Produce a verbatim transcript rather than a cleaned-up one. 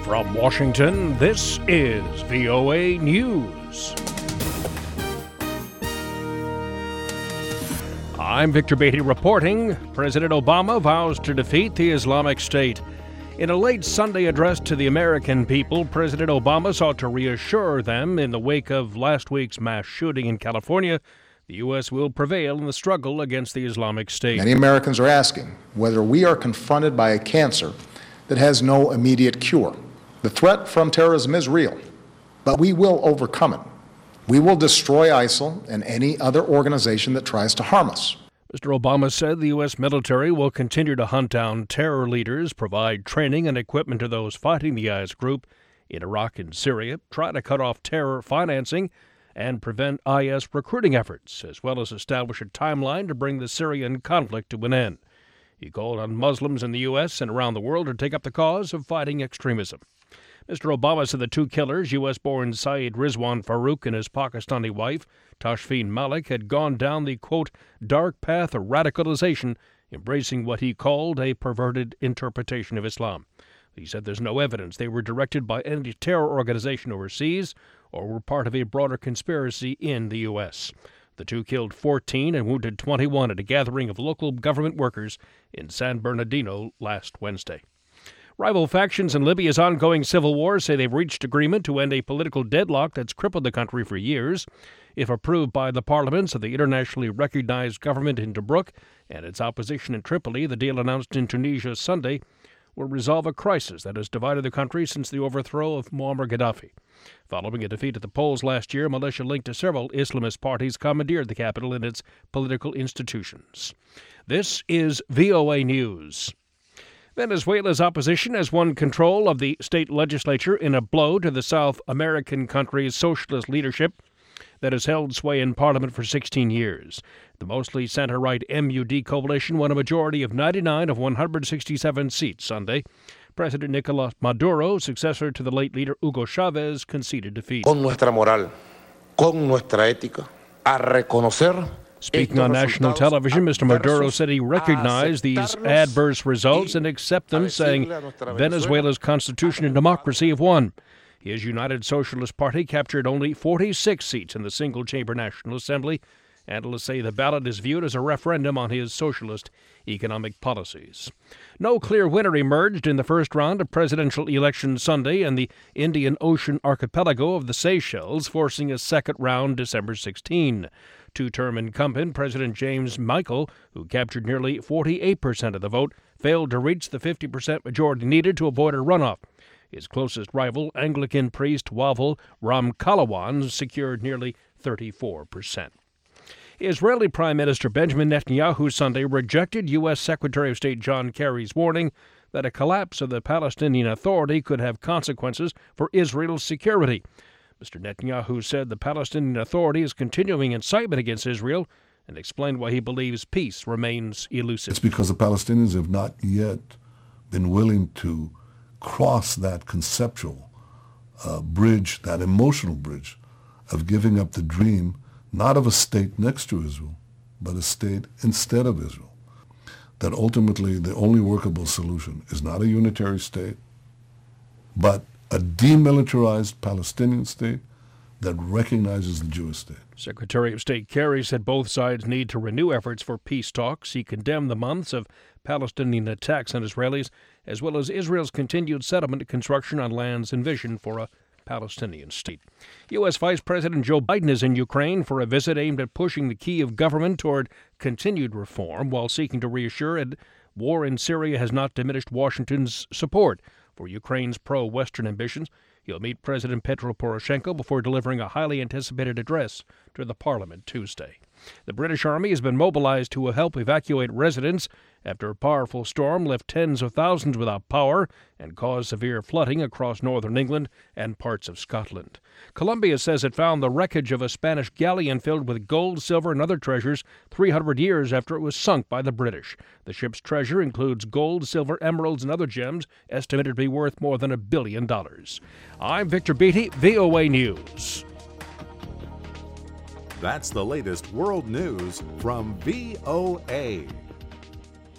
From Washington, this is V O A News. I'm Victor Beatty reporting. President Obama vows to defeat the Islamic State. In a late Sunday address to the American people, President Obama sought to reassure them in the wake of last week's mass shooting in California, the U S will prevail in the struggle against the Islamic State. Many Americans are asking whether we are confronted by a cancer that has no immediate cure. The threat from terrorism is real, but we will overcome it. We will destroy ISIL and any other organization that tries to harm us. Mister Obama said the U S military will continue to hunt down terror leaders, provide training and equipment to those fighting the I S group in Iraq and Syria, try to cut off terror financing, and prevent I S recruiting efforts, as well as establish a timeline to bring the Syrian conflict to an end. He called on Muslims in the U S and around the world to take up the cause of fighting extremism. Mister Obama said the two killers, U S-born Saeed Rizwan Farook and his Pakistani wife, Tashfeen Malik, had gone down the, quote, dark path of radicalization, embracing what he called a perverted interpretation of Islam. He said there's no evidence they were directed by any terror organization overseas or were part of a broader conspiracy in the U S. The two killed fourteen and wounded twenty-one at a gathering of local government workers in San Bernardino last Wednesday. Rival factions in Libya's ongoing civil war say they've reached agreement to end a political deadlock that's crippled the country for years. If approved by the parliaments of the internationally recognized government in Tobruk and its opposition in Tripoli, the deal announced in Tunisia Sunday will resolve a crisis that has divided the country since the overthrow of Muammar Gaddafi. Following a defeat at the polls last year, militia linked to several Islamist parties commandeered the capital and its political institutions. This is V O A News. Venezuela's opposition has won control of the state legislature in a blow to the South American country's socialist leadership that has held sway in parliament for sixteen years. The mostly center-right M U D coalition won a majority of ninety-nine of one hundred sixty-seven seats Sunday. President Nicolas Maduro, successor to the late leader Hugo Chavez, conceded defeat. Con nuestra moral, con nuestra ética, a reconocer. Speaking on national television, Mister Maduro said he recognized these adverse results and accept them, saying Venezuela's constitution and democracy have won. His United Socialist Party captured only forty-six seats in the single-chamber National Assembly. Analysts say the ballot is viewed as a referendum on his socialist economic policies. No clear winner emerged in the first round of presidential elections Sunday in the Indian Ocean archipelago of the Seychelles, forcing a second round December sixteenth. Two-term incumbent President James Michael, who captured nearly forty-eight percent of the vote, failed to reach the fifty percent majority needed to avoid a runoff. His closest rival, Anglican priest Wavel Ramkalawan, secured nearly thirty-four percent. Israeli Prime Minister Benjamin Netanyahu Sunday rejected U S Secretary of State John Kerry's warning that a collapse of the Palestinian Authority could have consequences for Israel's security. Mister Netanyahu said the Palestinian Authority is continuing incitement against Israel and explained why he believes peace remains elusive. It's because the Palestinians have not yet been willing to cross that conceptual uh, bridge, that emotional bridge of giving up the dream, not of a state next to Israel, but a state instead of Israel. That ultimately the only workable solution is not a unitary state, but a demilitarized Palestinian state that recognizes the Jewish state. Secretary of State Kerry said both sides need to renew efforts for peace talks. He condemned the months of Palestinian attacks on Israelis, as well as Israel's continued settlement construction on lands envisioned for a Palestinian state. U S. Vice President Joe Biden is in Ukraine for a visit aimed at pushing the Kyiv government toward continued reform while seeking to reassure it war in Syria has not diminished Washington's support for Ukraine's pro-Western ambitions. He'll meet President Petro Poroshenko before delivering a highly anticipated address to the parliament Tuesday. The British Army has been mobilized to help evacuate residents after a powerful storm left tens of thousands without power and caused severe flooding across northern England and parts of Scotland. Colombia says it found the wreckage of a Spanish galleon filled with gold, silver, and other treasures three hundred years after it was sunk by the British. The ship's treasure includes gold, silver, emeralds, and other gems estimated to be worth more than a billion dollars. I'm Victor Beatty, V O A News. That's the latest world news from V O A.